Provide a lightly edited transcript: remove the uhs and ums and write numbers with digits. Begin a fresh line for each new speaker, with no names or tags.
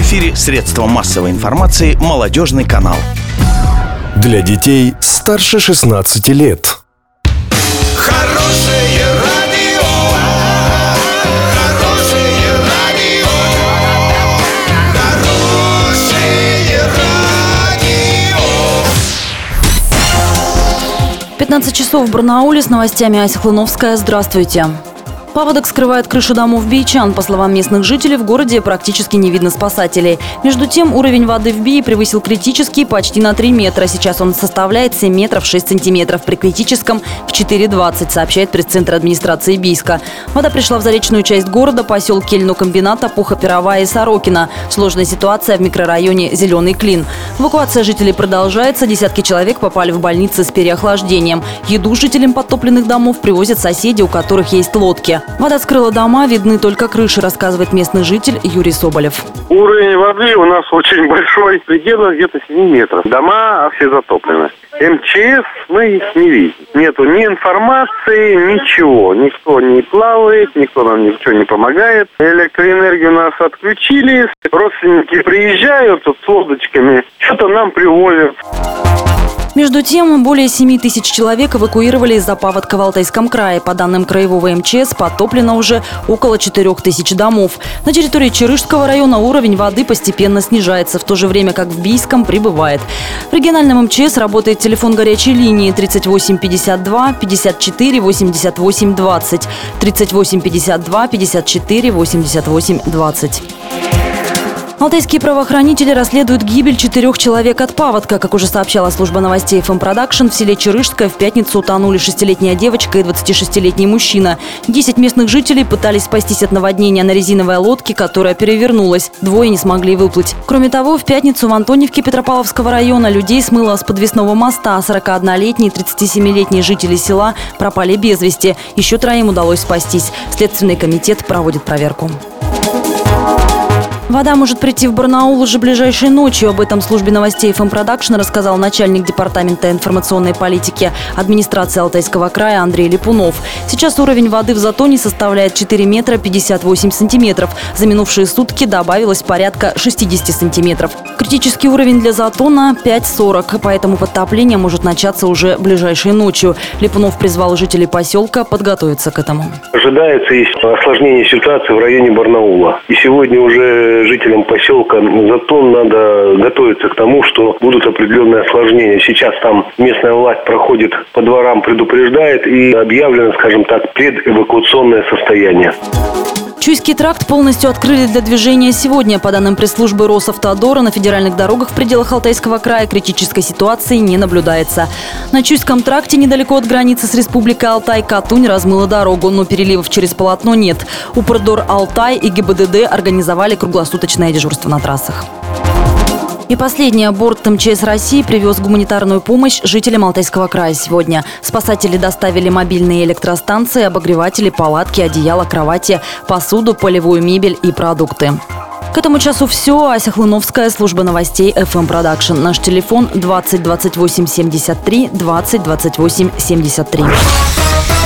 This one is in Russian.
эфире средства массовой информации «Молодежный канал».
Для детей старше 16 лет.
Хорошее радио, хорошее радио, хорошее радио.
15 часов в Барнауле, с новостями Ася Хлыновская. Здравствуйте. Паводок скрывает крышу домов бийчан. По словам местных жителей, в городе практически не видно спасателей. Между тем, уровень воды в Бии превысил критический почти на 3 метра. Сейчас он составляет 7 метров 6 сантиметров. При критическом в 4,20, сообщает пресс-центр администрации Бийска. Вода пришла в заречную часть города, поселки льнокомбината, Пуха-Перовая и Сорокина. Сложная ситуация в микрорайоне Зеленый Клин. Эвакуация жителей продолжается. Десятки человек попали в больницы с переохлаждением. Еду жителям подтопленных домов привозят соседи, у которых есть лодки. Вода скрыла дома, видны только крыши, рассказывает местный житель Юрий Соболев.
Уровень воды у нас очень большой, в пределах где-то 7 метров. Дома все затоплены. МЧС мы их не видим. Нету ни информации, ничего. Никто не плавает, никто нам ничего не помогает. Электроэнергию нас отключили. Родственники приезжают тут с лодочками, что-то нам привозят.
Между тем, более 7 тысяч человек эвакуировали из-за паводка в Алтайском крае. По данным краевого МЧС, подтоплено уже около 4 тысяч домов. На территории Чарышского района уровень воды постепенно снижается, в то же время как в Бийском прибывает. В региональном МЧС работает телефон горячей линии 38 52 54 88 20, 38 52 54 88 20. Алтайские правоохранители расследуют гибель 4 человек от паводка. Как уже сообщала служба новостей FM Production, в селе Чарышское в пятницу утонули 6-летняя девочка и 26-летний мужчина. 10 местных жителей пытались спастись от наводнения на резиновой лодке, которая перевернулась. 2 не смогли выплыть. Кроме того, в пятницу в Антоневке Петропавловского района людей смыло с подвесного моста. 41-летний и 37-летние жители села пропали без вести. Еще 3 удалось спастись. Следственный комитет проводит проверку. Вода может прийти в Барнаул уже ближайшей ночью. Об этом службе новостей FM Production рассказал начальник департамента информационной политики администрации Алтайского края Андрей Липунов. Сейчас уровень воды в Затоне составляет 4 метра 58 сантиметров. За минувшие сутки добавилось порядка 60 сантиметров. Критический уровень для Затона 5,40, поэтому подтопление может начаться уже ближайшей ночью. Липунов призвал жителей поселка подготовиться к этому.
Ожидается осложнение ситуации в районе Барнаула. И сегодня уже жителям поселка Затон надо готовиться к тому, что будут определенные осложнения. Сейчас там местная власть проходит по дворам, предупреждает и объявлено, скажем так, предэвакуационное состояние.
Чуйский тракт полностью открыли для движения сегодня. По данным пресс-службы Росавтодора, на федеральных дорогах в пределах Алтайского края критической ситуации не наблюдается. На Чуйском тракте недалеко от границы с Республикой Алтай Катунь размыла дорогу, но переливов через полотно нет. Упрдор Алтай и ГИБДД организовали круглосуточное дежурство на трассах. И последний, борт МЧС России привез гуманитарную помощь жителям Алтайского края сегодня. Спасатели доставили мобильные электростанции, обогреватели, палатки, одеяла, кровати, посуду, полевую мебель и продукты. К этому часу все. Ася Хлыновская, служба новостей FM Production. Наш телефон 20 28 73 20 28 73.